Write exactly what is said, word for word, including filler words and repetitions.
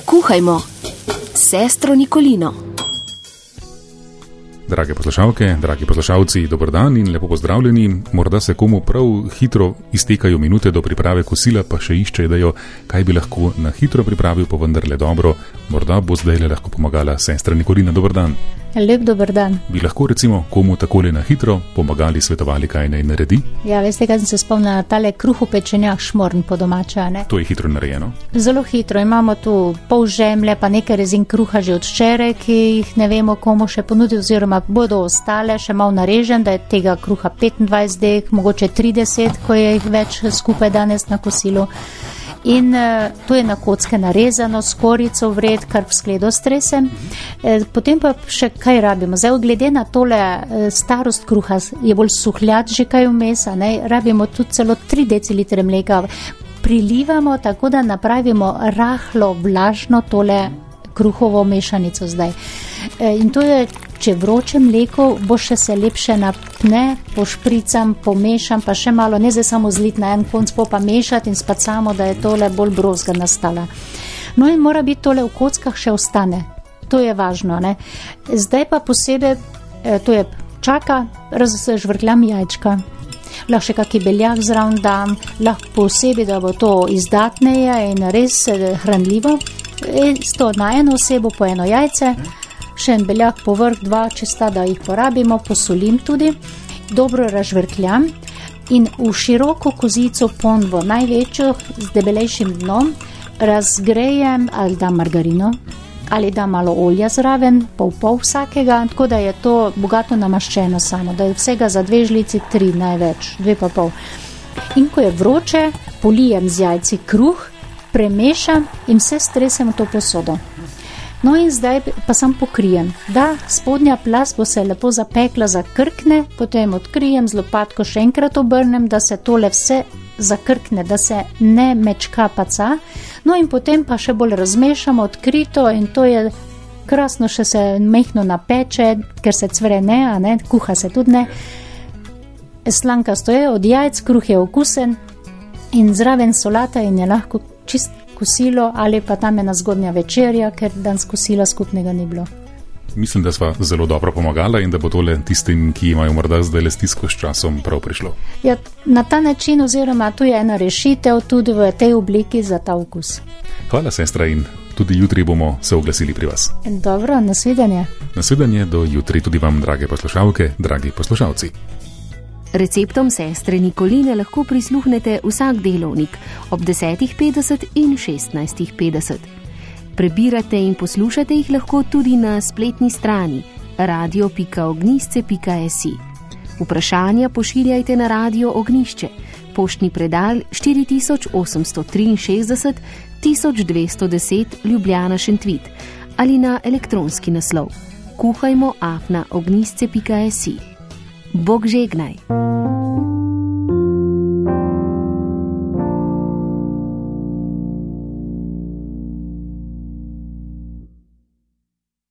Kuhajmo s sestro Nikolino. Drage poslušalke, dragi poslušalci, dober dan in lepo pozdravljeni. Morda se komu prav hitro iztekajo minute do priprave kosila, pa še išče idejo, kaj bi lahko na hitro pripravil, pa vendarle dobro. Morda bo zdaj le lahko pomagala sestra Nikolina. Dober dan. Lep dober dan. Bi lahko recimo komu takole na hitro pomagali, svetovali, kaj naj naredi? Ja, veste, kaj sem se spomnila, tale kruh v pečenjah, šmorn po domače, ne? To je hitro narejeno. Zelo hitro. Imamo tu pol žemlje, pa nekaj rezin kruha že od včeraj, ki jih ne vemo komu še ponuditi, oziroma bodo ostale, še malo narežen, da je tega kruha petindvajset dek, mogoče trideset, ko je jih več skupaj danes na kosilu. In uh, to je na kocke narezano, s korico vred, kar v skledo stresem. E, potem pa še kaj rabimo. Zdaj, glede na tole e, starost kruha, je bolj suhljat že kaj vmes, ne? Rabimo tudi celo tri decilitre mleka. Prilivamo tako, da napravimo rahlo, vlažno tole kruhovo mešanico zdaj. E, in to je, če vroče mleko, bo še se lepše napne, pošpricam, pomešam, pa še malo, ne zdaj samo zlit na en konc, pa mešati in spacamo, da je tole bolj brozga nastala. No in mora biti tole v kockah še ostane. To je važno, ne. Zdaj pa posebej, e, to je čaka, razžvrkljam jajčka. Lahko še kaki beljak zraven dam, lahko posebej, da bo to izdatneje in res hranljivo. E, sto na eno osebo po eno jajce, še en beljak povrh, dva, če sta, da jih porabimo, posolim tudi, dobro razžvrkljam in v široko kozico ponvo, največjo, z debelejšim dnom, razgrejem ali dam margarino, ali dam malo olja zraven, pol pol vsakega, tako da je to bogato namaščeno samo, da je vsega za dve žlici, tri največ, dve pa pol. In ko je vroče, polijem z jajci kruh, premešam in vse stresem v to posodo. No in zdaj pa sam pokrijem, da spodnja plast bo se lepo zapekla, zakrkne, potem odkrijem z lopatko, še enkrat obrnem, da se tole vse zakrkne, da se ne mečka paca, no in potem pa še bolj razmešamo odkrito in to je krasno, še se mehno napeče, ker se cvre ne, a ne, kuha se tudi ne. Slankasto je, od jajc, kruh je okusen in zraven solata in je lahko čist kosilo ali pa tam ena zgodnja večerja, ker danes kosila skupnega ni bilo. Mislim, da sva zelo dobro pomagala in da bo tole tistim, ki imajo morda zdaj le stisko s časom, prav prišlo. Ja, na ta način oziroma tu je ena rešitev tudi v tej obliki za ta okus. Hvala, sestra, in tudi jutri bomo se oglasili pri vas. Dobro, nasvidenje. Nasvidenje do jutri tudi vam, drage poslušalke, dragi poslušalci. Receptom sestre Nikoline lahko prisluhnete vsak delovnik ob desetih petdeset in šestnajstih petdeset. Prebirate in poslušate jih lahko tudi na spletni strani radio pika ognisce pika si. Vprašanja pošiljajte na Radio Ognišče, poštni predal štiri tisoč osemsto triinšestdeset tisoč dvesto deset Ljubljana Šentvid ali na elektronski naslov kuhajmo afna ognisce pika si. Bog žegnaj.